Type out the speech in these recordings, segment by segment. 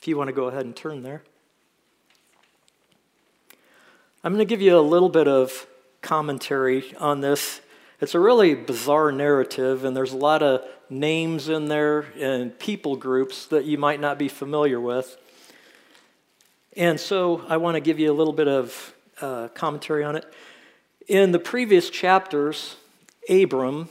if you want to go ahead and turn there. I'm going to give you a little bit of commentary on this. It's a really bizarre narrative, and there's a lot of names in there and people groups that you might not be familiar with. And so I want to give you a little bit of commentary on it. In the previous chapters, Abram,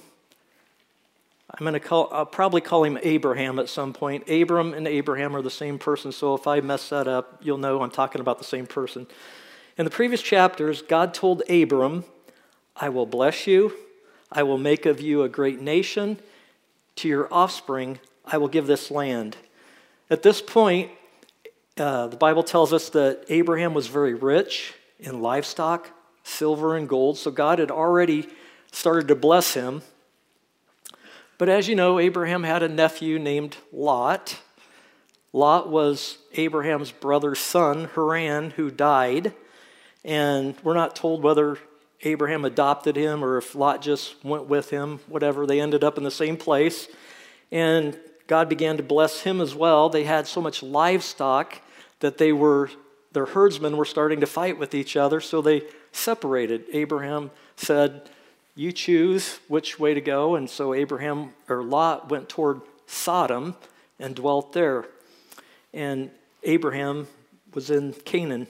I'll probably call him Abraham at some point. Abram and Abraham are the same person, so if I mess that up, you'll know I'm talking about the same person. In the previous chapters, God told Abram, I will bless you, I will make of you a great nation, to your offspring I will give this land. At this point, the Bible tells us that Abraham was very rich in livestock, silver and gold, so God had already started to bless him. But as you know, Abraham had a nephew named Lot. Lot was Abraham's brother's son, Haran, who died. And we're not told whether Abraham adopted him or if Lot just went with him, whatever. They ended up in the same place. And God began to bless him as well. They had so much livestock that their herdsmen were starting to fight with each other, so they separated. Abraham said, you choose which way to go. And so Lot went toward Sodom and dwelt there. And Abraham was in Canaan.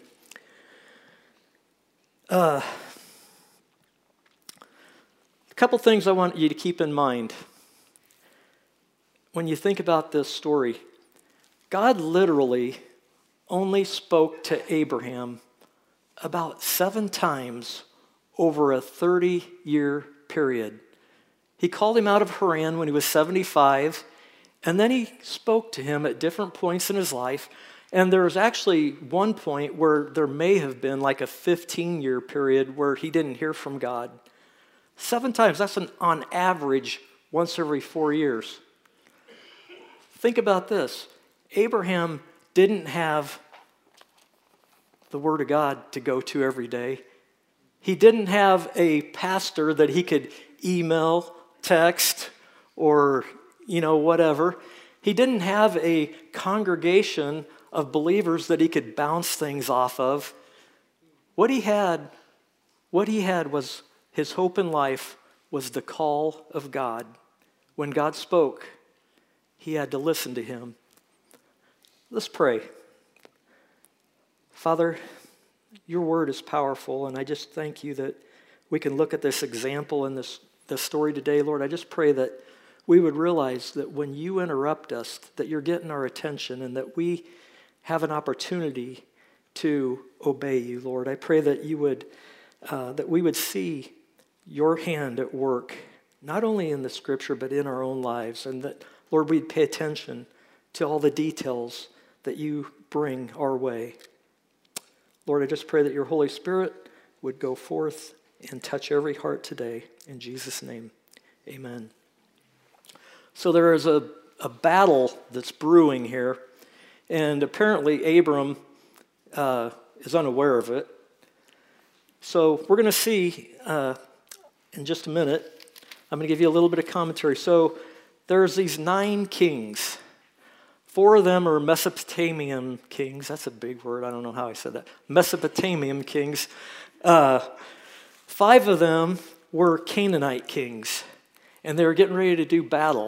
A couple things I want you to keep in mind. When you think about this story, God literally only spoke to Abraham about 7 times over a 30-year period. He called him out of Haran when he was 75, and then he spoke to him at different points in his life. And there was actually one point where there may have been like a 15-year period where he didn't hear from God. 7 times, that's on average once every 4 years. Think about this. Abraham didn't have the Word of God to go to every day. He didn't have a pastor that he could email, text, or whatever. He didn't have a congregation of believers that he could bounce things off of. What he had was his hope in life was the call of God. When God spoke, he had to listen to him. Let's pray. Father, your word is powerful, and I just thank you that we can look at this example in this story today. Lord, I just pray that we would realize that when you interrupt us, that you're getting our attention and that we have an opportunity to obey you, Lord. I pray that you would, that we would see your hand at work, not only in the scripture, but in our own lives, and that, Lord, we'd pay attention to all the details that you bring our way. Lord, I just pray that your Holy Spirit would go forth and touch every heart today. In Jesus' name, amen. So there is a battle that's brewing here, and apparently Abram is unaware of it. So we're going to see in just a minute. I'm going to give you a little bit of commentary. So there's these 9 kings. 4 of them are Mesopotamian kings. That's a big word. I don't know how I said that. Mesopotamian kings. 5 of them were Canaanite kings, and they were getting ready to do battle.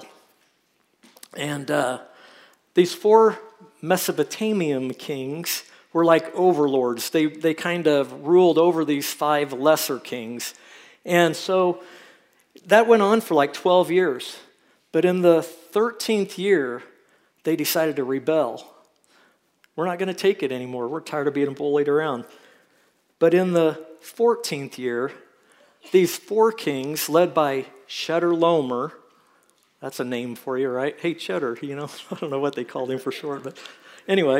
And these 4 Mesopotamian kings were like overlords. They kind of ruled over these 5 lesser kings. And so that went on for like 12 years. But in the 13th year, they decided to rebel. We're not going to take it anymore. We're tired of being bullied around. But in the 14th year, these 4 kings, led by Chedorlaomer, that's a name for you, right? Hey, Cheddar, I don't know what they called him for short, but anyway,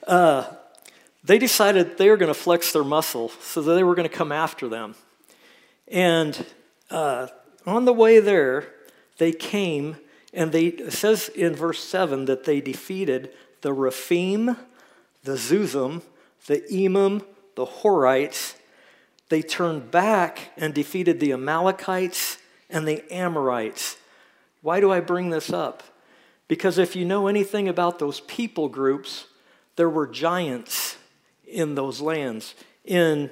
they decided they were going to flex their muscle, so that they were going to come after them. And on the way there, they came, and it says in verse 7 that they defeated the Rephaim, the Zuzim, the Emim, the Horites. They turned back and defeated the Amalekites and the Amorites. Why do I bring this up? Because if you know anything about those people groups, there were giants in those lands, in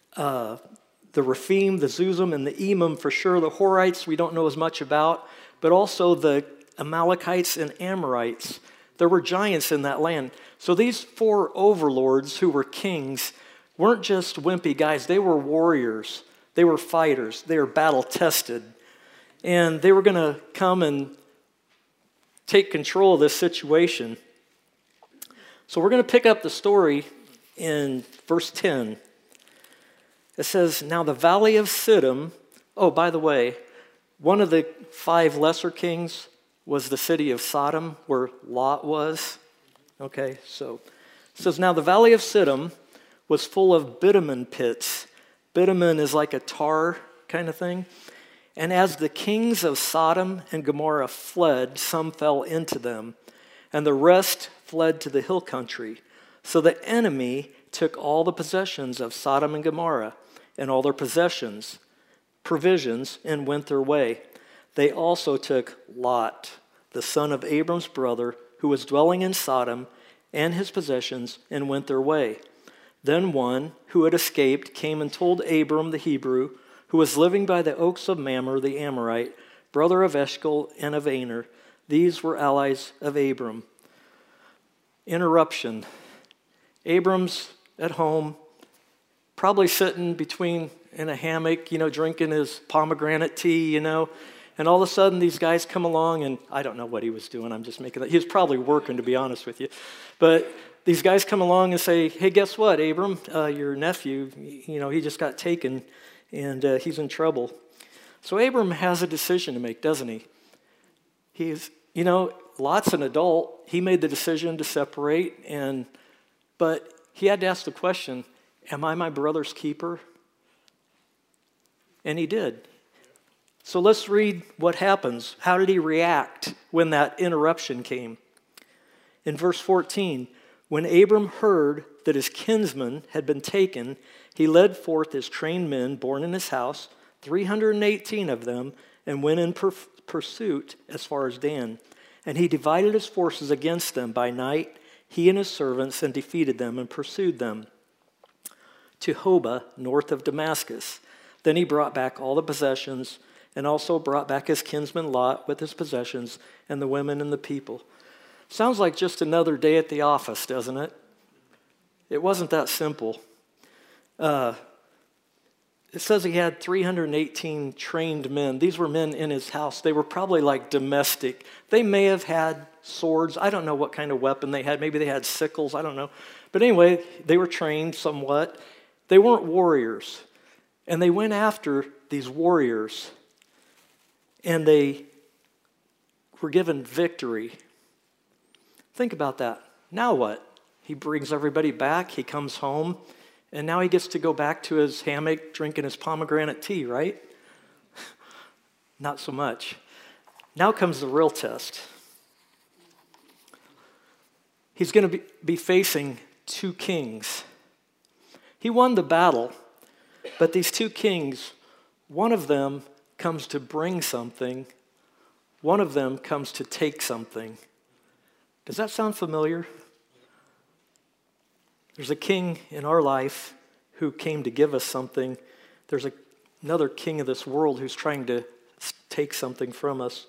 the Rephaim, the Zuzim, and the Emim for sure. The Horites we don't know as much about, but also the Amalekites and Amorites. There were giants in that land. So these 4 overlords who were kings weren't just wimpy guys. They were warriors. They were fighters. They were battle-tested. And they were going to come and take control of this situation. So we're going to pick up the story in verse 10. It says, now the valley of Siddim, oh, by the way, one of the 5 lesser kings was the city of Sodom, where Lot was. Okay, so it says, now the valley of Siddim was full of bitumen pits. Bitumen is like a tar kind of thing. And as the kings of Sodom and Gomorrah fled, some fell into them, and the rest fled to the hill country. So the enemy took all the possessions of Sodom and Gomorrah and all their provisions, and went their way. They also took Lot, the son of Abram's brother, who was dwelling in Sodom, and his possessions, and went their way. Then one who had escaped came and told Abram the Hebrew, who was living by the oaks of Mamre the Amorite, brother of Eshcol and of Aner. These were allies of Abram. Interruption. Abram's at home, probably sitting between in a hammock, drinking his pomegranate tea, and all of a sudden these guys come along, and I don't know what he was doing. I'm just making that. He was probably working, to be honest with you. But these guys come along and say, hey, guess what, Abram? Your nephew, he just got taken, and he's in trouble. So Abram has a decision to make, doesn't he? He's, Lot's an adult. He made the decision to separate, but he had to ask the question, am I my brother's keeper? And he did. So let's read what happens. How did he react when that interruption came? In verse 14, when Abram heard that his kinsman had been taken, he led forth his trained men born in his house, 318 of them, and went in pursuit as far as Dan. And he divided his forces against them by night, he and his servants, and defeated them and pursued them to Hobah, north of Damascus. Then he brought back all the possessions, and also brought back his kinsman Lot with his possessions, and the women and the people. Sounds like just another day at the office, doesn't it? It wasn't that simple. It says he had 318 trained men. These were men in his house. They were probably like domestic. They may have had swords. I don't know what kind of weapon they had. Maybe they had sickles. I don't know. But anyway, they were trained somewhat. They weren't warriors. And they went after these warriors. And they were given victory. Think about that. Now what? He brings everybody back. He comes home. And now he gets to go back to his hammock drinking his pomegranate tea, right? Not so much. Now comes the real test. He's going to be facing 2 kings. He won the battle, but these 2 kings, one of them comes to bring something, one of them comes to take something. Does that sound familiar? There's a king in our life who came to give us something. There's another king of this world who's trying to take something from us.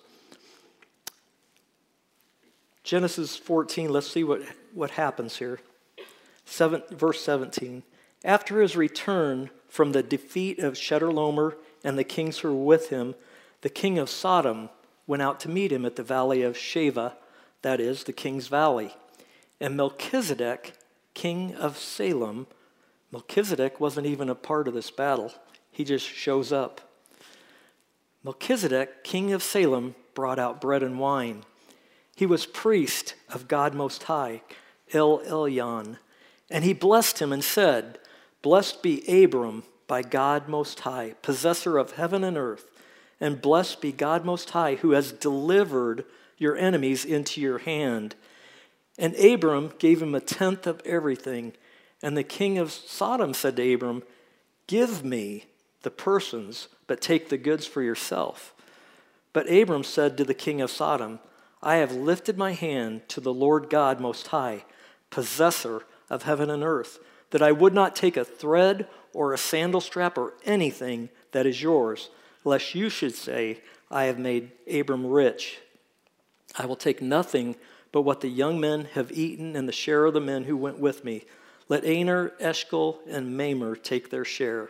Genesis 14, let's see what happens here. Verse 17. After his return from the defeat of Chedorlaomer and the kings who were with him, the king of Sodom went out to meet him at the valley of Shaveh, that is, the king's valley. And Melchizedek, king of Salem, Melchizedek wasn't even a part of this battle. He just shows up. Melchizedek, king of Salem, brought out bread and wine. He was priest of God Most High, El Elyon. And he blessed him and said, blessed be Abram by God Most High, possessor of heaven and earth. And blessed be God Most High, who has delivered your enemies into your hand. And Abram gave him 1/10 of everything. And the king of Sodom said to Abram, give me the persons, but take the goods for yourself. But Abram said to the king of Sodom, I have lifted my hand to the Lord God Most High, possessor of heaven and earth, that I would not take a thread or a sandal strap or anything that is yours, lest you should say, I have made Abram rich. I will take nothing but what the young men have eaten and the share of the men who went with me. Let Aner, Eshcol, and Mamre take their share.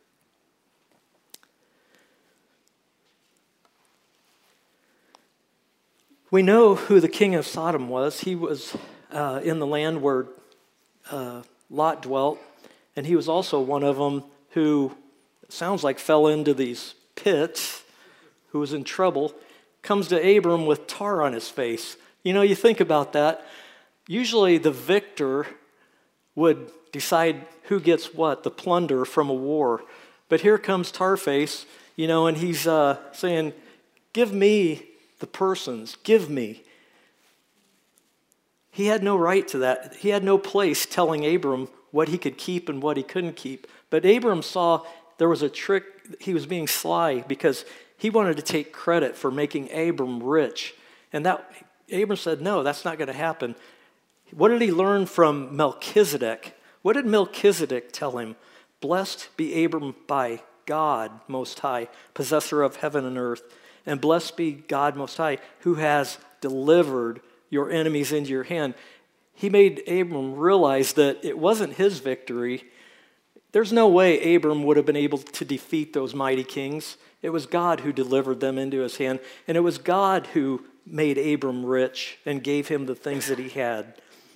We know who the king of Sodom was. He was in the land where Lot dwelt, and he was also one of them who, it sounds like, fell into these pits, who was in trouble, comes to Abram with tar on his face. You know, you think about that. Usually the victor would decide who gets what, the plunder from a war. But here comes Tarface, you know, and he's saying, give me the persons, give me. He had no right to that. He had no place telling Abram what he could keep and what he couldn't keep. But Abram saw there was a trick. He was being sly because he wanted to take credit for making Abram rich. And that Abram said, no, that's not going to happen. What did he learn from Melchizedek? What did Melchizedek tell him? Blessed be Abram by God Most High, possessor of heaven and earth. And blessed be God Most High, who has delivered your enemies into your hand. He made Abram realize that it wasn't his victory. There's no way Abram would have been able to defeat those mighty kings. It was God who delivered them into his hand. And it was God who made Abram rich and gave him the things that he had.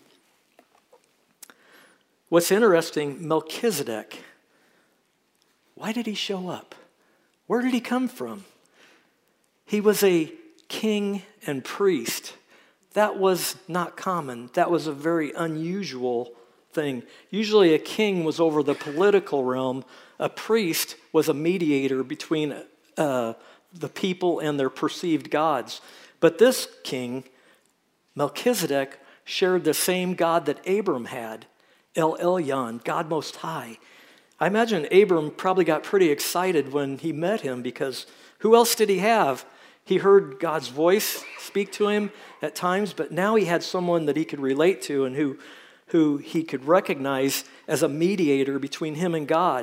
What's interesting, Melchizedek, why did he show up? Where did he come from? He was a king and priest. That was not common. That was a very unusual thing. Usually a king was over the political realm. A priest was a mediator between the people and their perceived gods. But this king, Melchizedek, shared the same God that Abram had, El Elyon, God Most High. I imagine Abram probably got pretty excited when he met him because who else did he have? He heard God's voice speak to him at times, but now he had someone that he could relate to and who he could recognize as a mediator between him and God.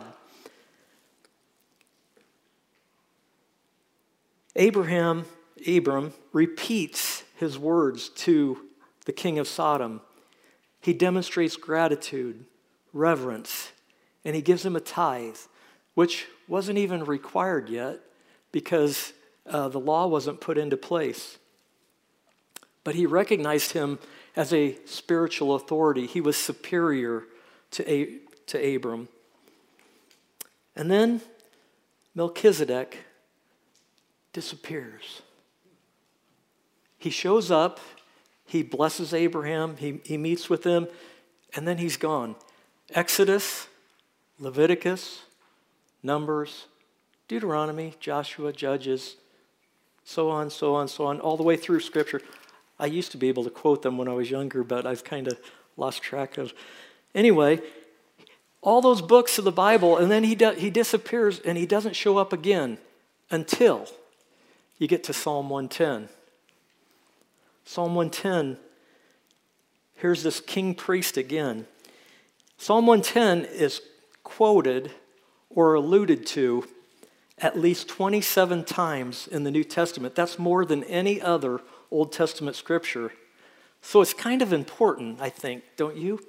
Abram repeats his words to the king of Sodom. He demonstrates gratitude, reverence, and he gives him a tithe, which wasn't even required yet because the law wasn't put into place. But he recognized him as a spiritual authority. He was superior to Abram. And then Melchizedek disappears. He shows up, he blesses Abraham, he meets with him, and then he's gone. Exodus, Leviticus, Numbers, Deuteronomy, Joshua, Judges, so on, so on, so on, all the way through Scripture. I used to be able to quote them when I was younger, but I've kind of lost track of. Anyway, all those books of the Bible, and then he disappears and he doesn't show up again until you get to Psalm 110. Psalm 110, here's this king priest again. Psalm 110 is quoted or alluded to at least 27 times in the New Testament. That's more than any other Old Testament scripture. So it's kind of important, I think, don't you?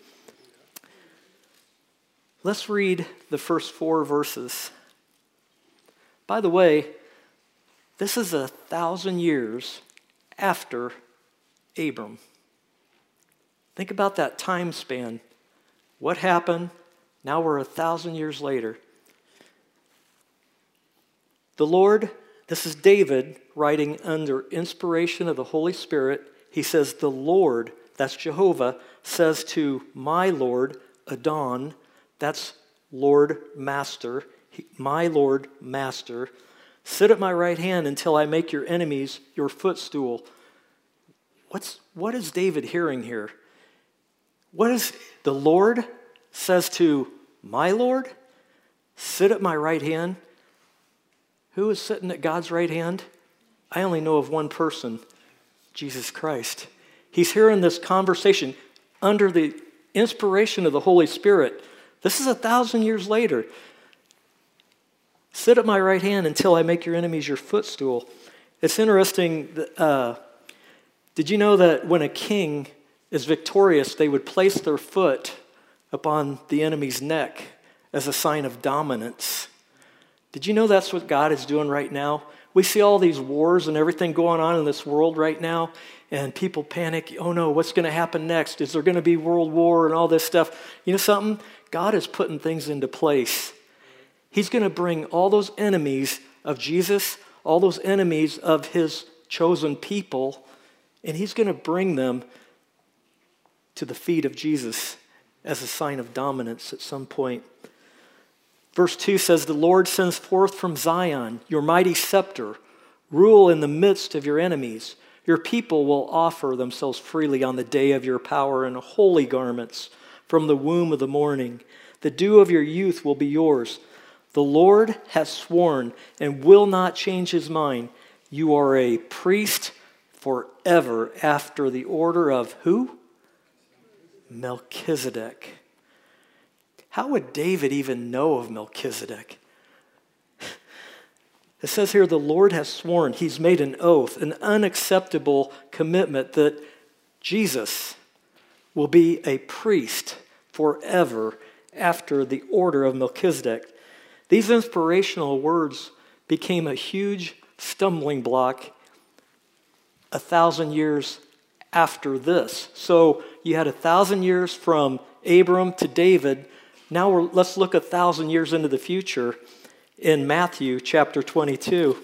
Let's read the first 4 verses. By the way, this is 1,000 years after Abram. Think about that time span. What happened? Now we're 1,000 years later. The Lord, this is David writing under inspiration of the Holy Spirit. He says, the Lord, that's Jehovah, says to my Lord, Adon, that's Lord Master, my Lord Master, sit at my right hand until I make your enemies your footstool. What is David hearing here? What is the Lord says to my Lord, sit at my right hand? Who is sitting at God's right hand? I only know of one person, Jesus Christ. He's hearing this conversation under the inspiration of the Holy Spirit. This is 1,000 years later. Sit at my right hand until I make your enemies your footstool. It's interesting. Did you know that when a king is victorious, they would place their foot upon the enemy's neck as a sign of dominance? Did you know that's what God is doing right now? We see all these wars and everything going on in this world right now, and people panic. Oh no, what's going to happen next? Is there going to be world war and all this stuff? You know something? God is putting things into place. He's going to bring all those enemies of Jesus, all those enemies of his chosen people, and he's going to bring them to the feet of Jesus as a sign of dominance at some point. Verse 2 says, the Lord sends forth from Zion your mighty scepter. Rule in the midst of your enemies. Your people will offer themselves freely on the day of your power in holy garments from the womb of the morning. The dew of your youth will be yours. The Lord has sworn and will not change his mind. You are a priest forever after the order of who? Melchizedek. How would David even know of Melchizedek? It says here, the Lord has sworn. He's made an oath, an unacceptable commitment that Jesus will be a priest forever after the order of Melchizedek. These inspirational words became a huge stumbling block 1,000 years after this. So you had 1,000 years from Abram to David. Now let's look 1,000 years into the future in Matthew chapter 22. You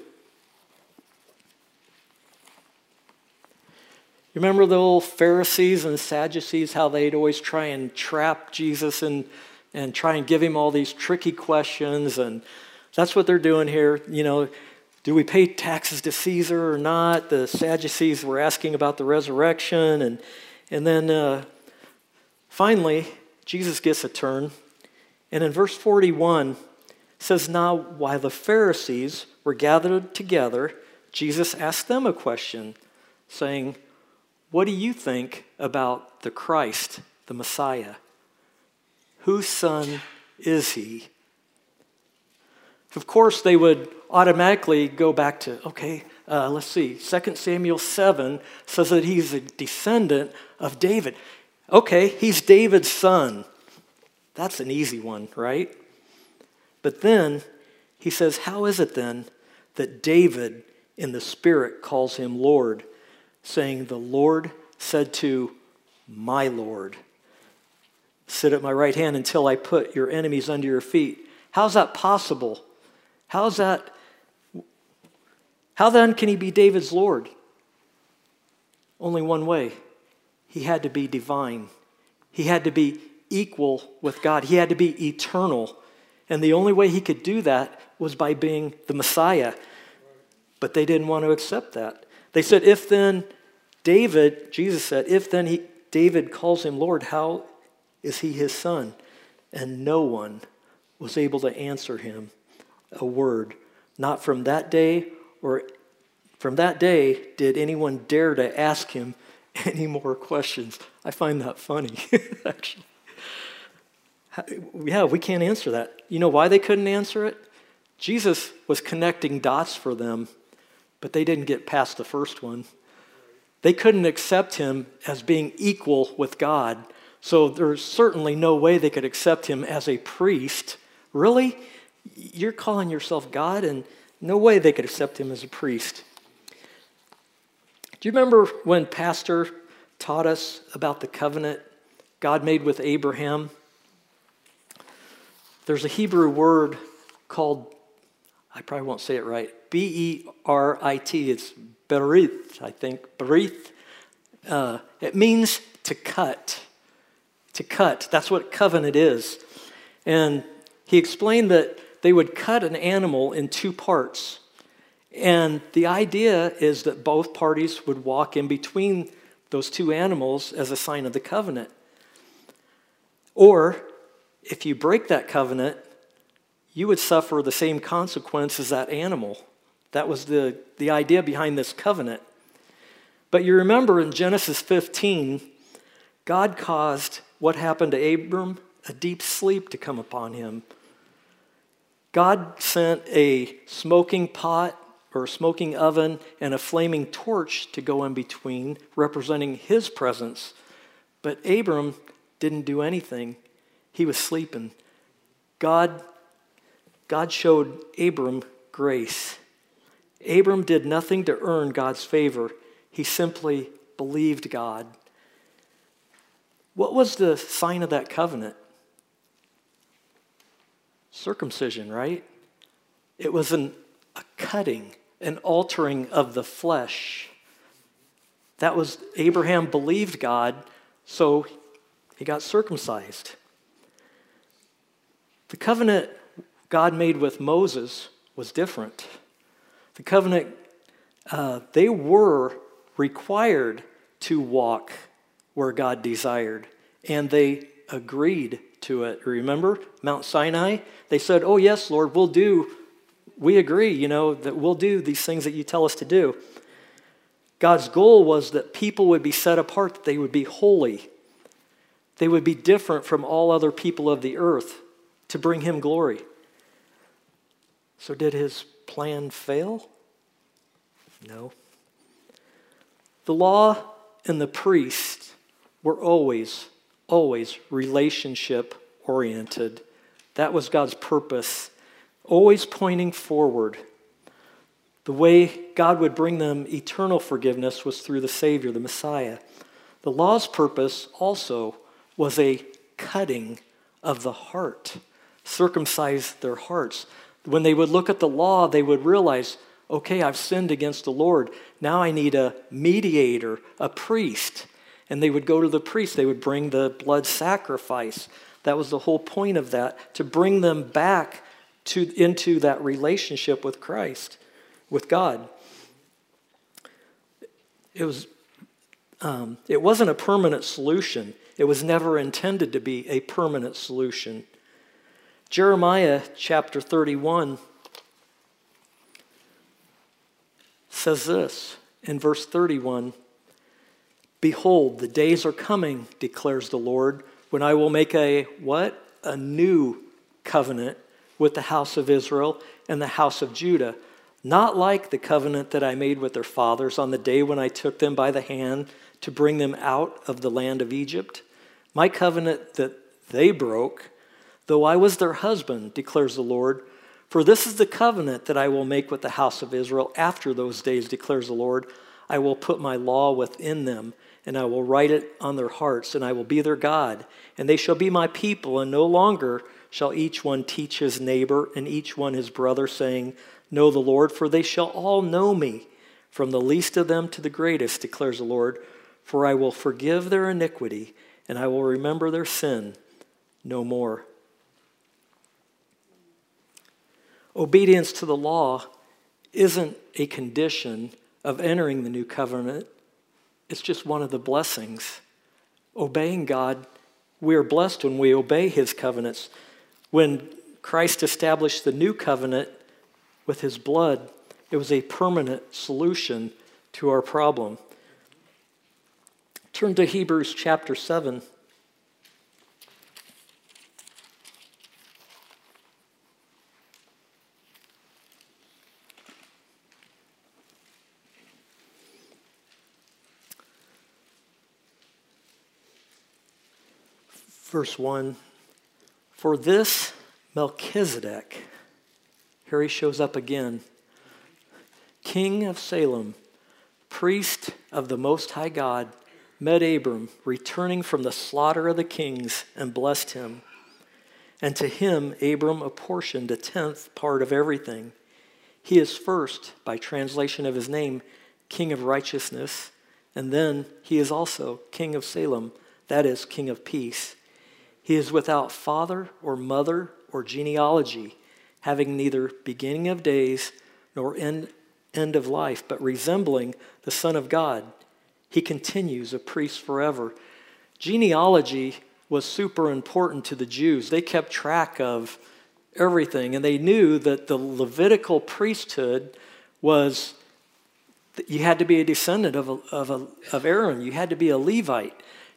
remember the old Pharisees and Sadducees, how they'd always try and trap Jesus and try and give him all these tricky questions, and that's what they're doing here. You know, do we pay taxes to Caesar or not? The Sadducees were asking about the resurrection, and then finally, Jesus gets a turn, and in verse 41, it says, now while the Pharisees were gathered together, Jesus asked them a question, saying, what do you think about the Christ, the Messiah? Whose son is he? Of course, they would automatically go back to, let's see, 2 Samuel 7 says that he's a descendant of David. Okay, he's David's son. That's an easy one, right? But then he says, how is it then that David in the Spirit calls him Lord, saying, the Lord said to my Lord, sit at my right hand until I put your enemies under your feet. How's that possible? How then can he be David's Lord? Only one way. He had to be divine. He had to be equal with God. He had to be eternal. And the only way he could do that was by being the Messiah. But they didn't want to accept that. They said, Jesus said, if then David calls him Lord, how is he his son? And no one was able to answer him a word. Not from that day did anyone dare to ask him any more questions. I find that funny, actually. Yeah, we can't answer that. You know why they couldn't answer it? Jesus was connecting dots for them, but they didn't get past the first one. They couldn't accept him as being equal with God. So there's certainly no way they could accept him as a priest. Really? You're calling yourself God? And no way they could accept him as a priest. Do you remember when Pastor taught us about the covenant God made with Abraham? There's a Hebrew word called, I probably won't say it right, B-E-R-I-T. It's berith, I think. Berith. It means to cut. To cut. That's what covenant is. And he explained that they would cut an animal in two parts. And the idea is that both parties would walk in between those two animals as a sign of the covenant. Or, if you break that covenant, you would suffer the same consequence as that animal. That was the idea behind this covenant. But you remember in Genesis 15, God caused what happened to Abram, a deep sleep to come upon him. God sent a smoking pot or a smoking oven and a flaming torch to go in between, representing his presence. But Abram didn't do anything. He was sleeping. God showed Abram grace. Abram did nothing to earn God's favor. He simply believed God. What was the sign of that covenant? Circumcision, right? It was a cutting, an altering of the flesh. That was, Abraham believed God, so he got circumcised. The covenant God made with Moses was different. The covenant, they were required to walk where God desired, and they agreed to it. Remember Mount Sinai? They said, "Oh yes, Lord, we agree, that we'll do these things that you tell us to do." God's goal was that people would be set apart, that they would be holy. They would be different from all other people of the earth to bring him glory. So did his plan fail? No. The law and the priest were always relationship oriented. That was God's purpose, always pointing forward. The way God would bring them eternal forgiveness was through the Savior, the Messiah. The law's purpose also was a cutting of the heart, circumcise their hearts. When they would look at the law, they would realize, okay, I've sinned against the Lord. Now I need a mediator, a priest. And they would go to the priest. They would bring the blood sacrifice. That was the whole point of that, to bring them back into that relationship with Christ, with God. It wasn't a permanent solution. It was never intended to be a permanent solution. Jeremiah chapter 31 says this in verse 31, "Behold, the days are coming, declares the Lord, when I will make a new covenant with the house of Israel and the house of Judah, not like the covenant that I made with their fathers on the day when I took them by the hand to bring them out of the land of Egypt. My covenant that they broke, though I was their husband, declares the Lord. For this is the covenant that I will make with the house of Israel after those days, declares the Lord. I will put my law within them, and I will write it on their hearts, and I will be their God. And they shall be my people, and no longer shall each one teach his neighbor and each one his brother, saying, Know the Lord, for they shall all know me, from the least of them to the greatest, declares the Lord. For I will forgive their iniquity, and I will remember their sin no more." Obedience to the law isn't a condition of entering the new covenant. It's just one of the blessings. Obeying God, we are blessed when we obey his covenants. When Christ established the new covenant with his blood, it was a permanent solution to our problem. Turn to Hebrews chapter 7. Verse 1, "For this Melchizedek," here he shows up again, "king of Salem, priest of the Most High God, met Abram, returning from the slaughter of the kings, and blessed him. And to him Abram apportioned a 10th part of everything. He is first, by translation of his name, King of Righteousness, and then he is also King of Salem, that is, King of Peace. He is without father or mother or genealogy, having neither beginning of days nor end of life, but resembling the Son of God. He continues a priest forever." Genealogy was super important to the Jews. They kept track of everything, and they knew that the Levitical priesthood was, you had to be a descendant of Aaron. You had to be a Levite.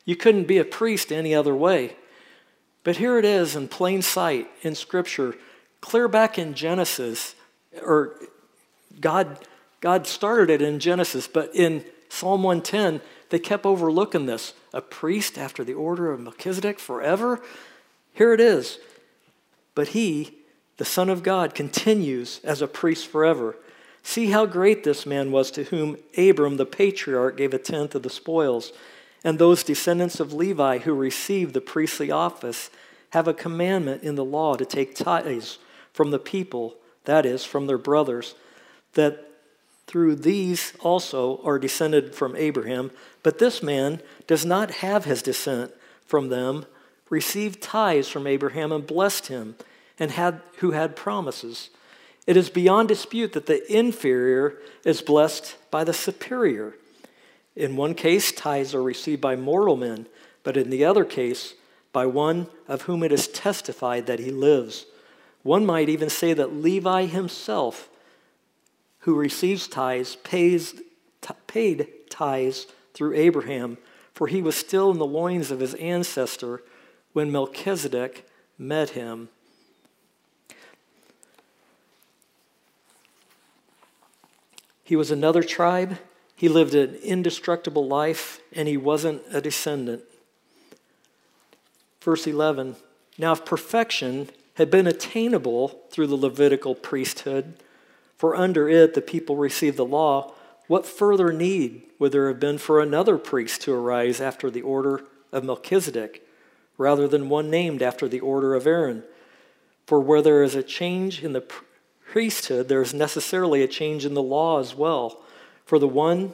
You couldn't be a priest any other way. But here it is in plain sight in Scripture, clear back in Genesis, or God started it in Genesis, but in Psalm 110, they kept overlooking this. A priest after the order of Melchizedek forever? Here it is. But he, the Son of God, continues as a priest forever. See how great this man was, to whom Abram the patriarch gave a tenth of the spoils. And those descendants of Levi who received the priestly office have a commandment in the law to take tithes from the people, that is, from their brothers, that through these also are descended from Abraham. But this man does not have his descent from them, received tithes from Abraham and blessed him, and who had promises. It is beyond dispute that the inferior is blessed by the superior. In one case, tithes are received by mortal men, but in the other case, by one of whom it is testified that he lives. One might even say that Levi himself, who receives tithes, paid tithes through Abraham, for he was still in the loins of his ancestor when Melchizedek met him. He was another tribe. He lived an indestructible life, and he wasn't a descendant. Verse 11, now if perfection had been attainable through the Levitical priesthood, for under it the people received the law, what further need would there have been for another priest to arise after the order of Melchizedek, rather than one named after the order of Aaron? For where there is a change in the priesthood, there is necessarily a change in the law as well. For one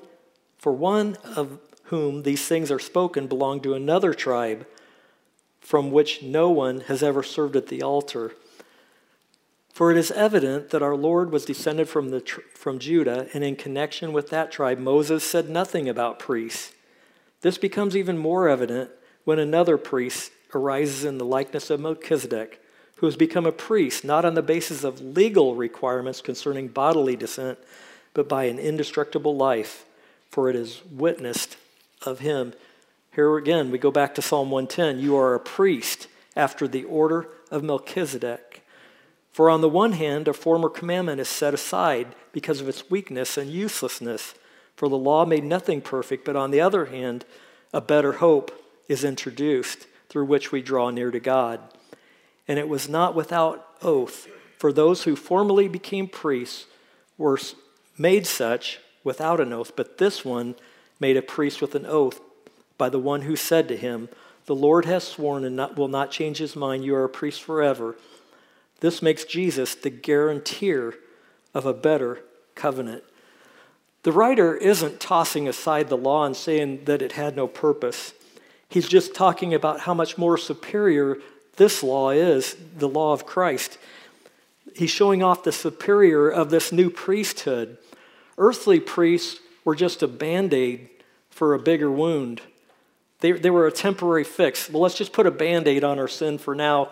of whom these things are spoken belonged to another tribe, from which no one has ever served at the altar. For it is evident that our Lord was descended from Judah, and in connection with that tribe, Moses said nothing about priests. This becomes even more evident when another priest arises in the likeness of Melchizedek, who has become a priest not on the basis of legal requirements concerning bodily descent, but by an indestructible life, for it is witnessed of him. Here again, we go back to Psalm 110. You are a priest after the order of Melchizedek. For on the one hand, a former commandment is set aside because of its weakness and uselessness, for the law made nothing perfect, but on the other hand, a better hope is introduced through which we draw near to God. And it was not without oath, for those who formerly became priests were made such without an oath, but this one made a priest with an oath by the one who said to him, the Lord has sworn and will not change his mind, you are a priest forever. This makes Jesus the guarantor of a better covenant. The writer isn't tossing aside the law and saying that it had no purpose. He's just talking about how much more superior this law is, the law of Christ. He's showing off the superior of this new priesthood. Earthly priests were just a Band-Aid for a bigger wound. They were a temporary fix. Well, let's just put a Band-Aid on our sin for now,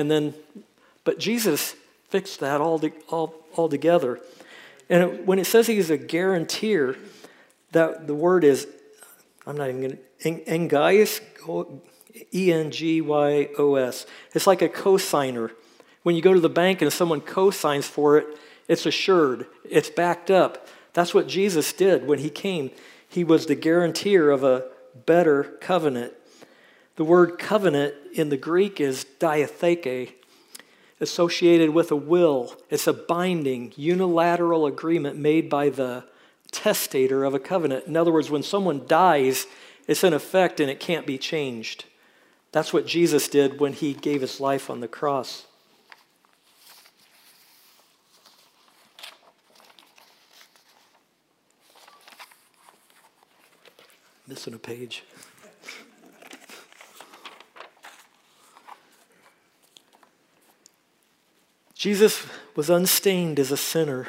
but Jesus fixed that all together. And when it says he's a guarantor, that the word is, I'm not even going to, engais, E-N-G-Y-O-S. It's like a cosigner. When you go to the bank and someone co-signs for it, it's assured, it's backed up. That's what Jesus did when he came. He was the guarantor of a better covenant. The word covenant in the Greek is diatheke, associated with a will. It's a binding, unilateral agreement made by the testator of a covenant. In other words, when someone dies, it's in effect and it can't be changed. That's what Jesus did when he gave his life on the cross. Missing a page. Jesus was unstained as a sinner.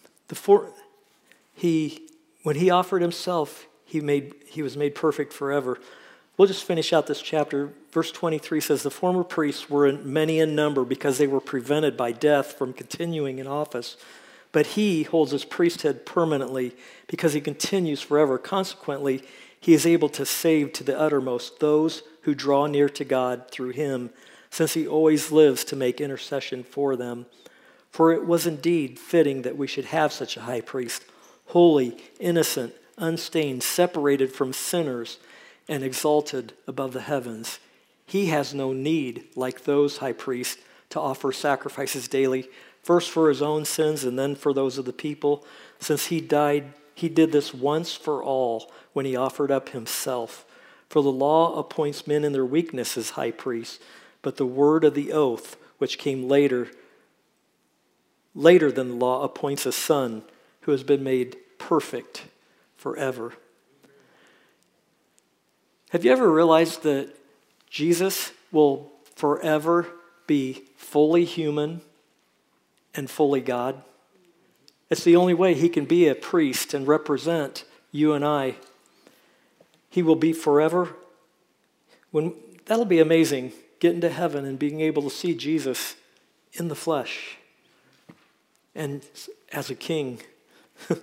When he offered himself, he was made perfect forever. We'll just finish out this chapter. Verse 23 says, the former priests were many in number because they were prevented by death from continuing in office. But he holds his priesthood permanently because he continues forever. Consequently, he is able to save to the uttermost those who draw near to God through him, since he always lives to make intercession for them. For it was indeed fitting that we should have such a high priest, holy, innocent, unstained, separated from sinners, and exalted above the heavens. He has no need, like those high priests, to offer sacrifices daily, first for his own sins and then for those of the people. Since he died, he did this once for all when he offered up himself. For the law appoints men in their weakness as high priests, but the word of the oath, which came later than the law, appoints a son who has been made perfect forever. Have you ever realized that Jesus will forever be fully human and fully God? It's the only way he can be a priest and represent you and I. He will be forever. That'll be amazing, getting to heaven and being able to see Jesus in the flesh and as a king. Do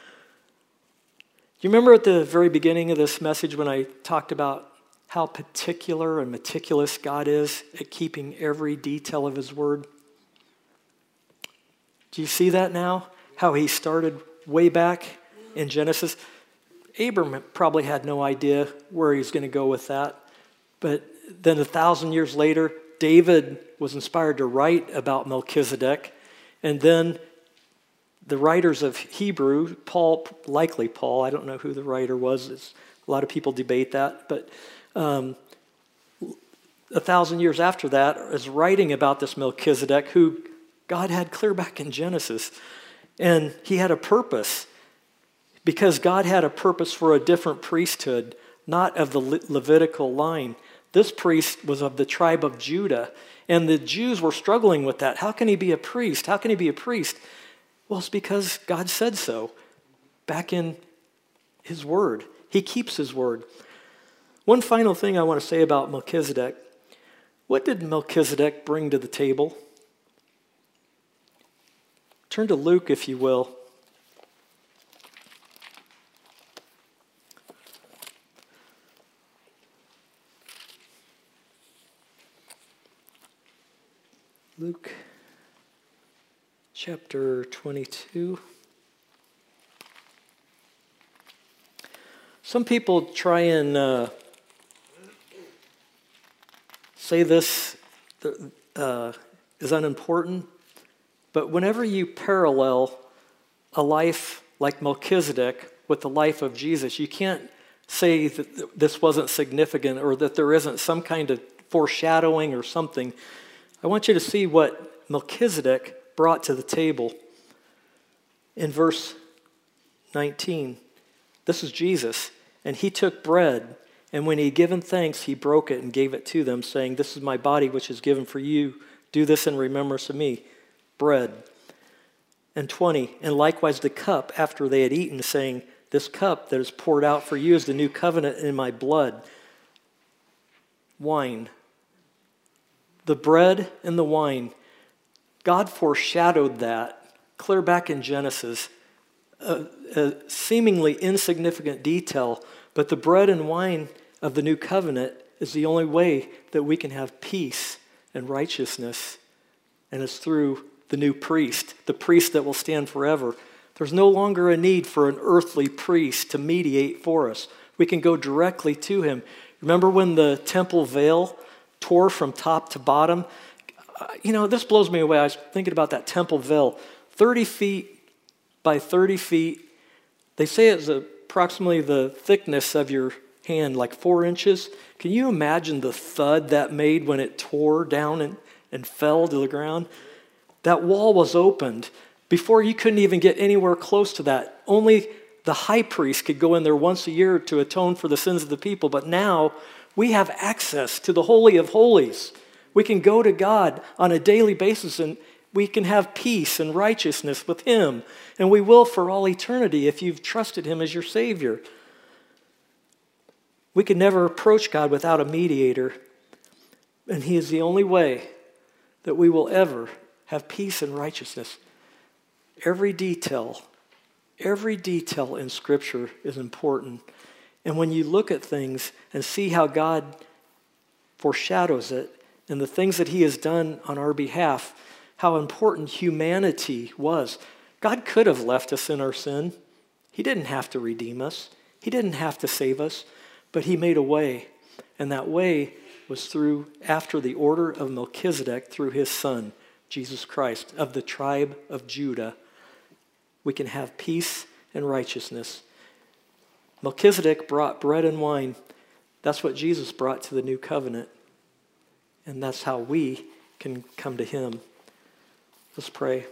you remember at the very beginning of this message when I talked about how particular and meticulous God is at keeping every detail of his word? Do you see that now? How he started way back in Genesis? Abram probably had no idea where he was going to go with that. But then 1,000 years later, David was inspired to write about Melchizedek. And then the writers of Hebrew, likely Paul, I don't know who the writer was. A lot of people debate that. But 1,000 years after that is writing about this Melchizedek who God had clear back in Genesis. And he had a purpose. Because God had a purpose for a different priesthood, not of the Levitical line. This priest was of the tribe of Judah, and the Jews were struggling with that. How can he be a priest? How can he be a priest? Well, it's because God said so back in his word. He keeps his word. One final thing I want to say about Melchizedek. What did Melchizedek bring to the table? Turn to Luke, if you will. Luke chapter 22. Some people try and say this is unimportant, but whenever you parallel a life like Melchizedek with the life of Jesus, you can't say that this wasn't significant or that there isn't some kind of foreshadowing or something. I want you to see what Melchizedek brought to the table. In verse 19, this is Jesus. And he took bread, and when he had given thanks, he broke it and gave it to them, saying, "This is my body which is given for you. Do this in remembrance of me." Bread. And 20, and likewise the cup after they had eaten, saying, "This cup that is poured out for you is the new covenant in my blood." Wine. The bread and the wine, God foreshadowed that clear back in Genesis, a seemingly insignificant detail, but the bread and wine of the new covenant is the only way that we can have peace and righteousness, and it's through the new priest, the priest that will stand forever. There's no longer a need for an earthly priest to mediate for us. We can go directly to him. Remember when the temple veil tore from top to bottom? This blows me away. I was thinking about that temple veil. 30 feet by 30 feet. They say it's approximately the thickness of your hand, like 4 inches. Can you imagine the thud that made when it tore down and fell to the ground? That wall was opened. Before, you couldn't even get anywhere close to that. Only the high priest could go in there once a year to atone for the sins of the people. But now, we have access to the Holy of Holies. We can go to God on a daily basis and we can have peace and righteousness with him. And we will for all eternity if you've trusted him as your Savior. We can never approach God without a mediator. And he is the only way that we will ever have peace and righteousness. Every detail in Scripture is important. And when you look at things and see how God foreshadows it and the things that he has done on our behalf, how important humanity was. God could have left us in our sin. He didn't have to redeem us. He didn't have to save us, but he made a way. And that way was through, after the order of Melchizedek, through his son, Jesus Christ, of the tribe of Judah. We can have peace and righteousness. Melchizedek brought bread and wine. That's what Jesus brought to the new covenant. And that's how we can come to him. Let's pray.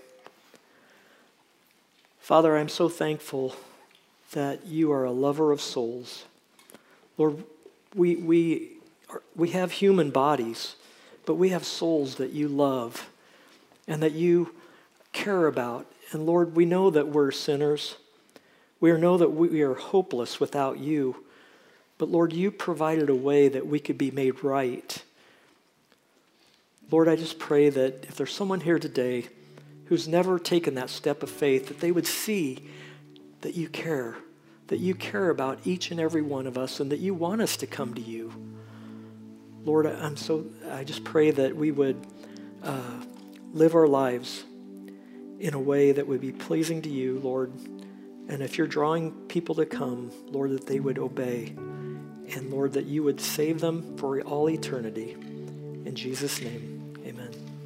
Father, I'm so thankful that you are a lover of souls. Lord, we have human bodies, but we have souls that you love and that you care about. And Lord, we know that we're sinners. We know that we are hopeless without you. But Lord, you provided a way that we could be made right. Lord, I just pray that if there's someone here today who's never taken that step of faith, that they would see that you care about each and every one of us, and that you want us to come to you. Lord, I just pray that we would live our lives in a way that would be pleasing to you, Lord. And if you're drawing people to come, Lord, that they would obey. And Lord, that you would save them for all eternity. In Jesus' name, amen.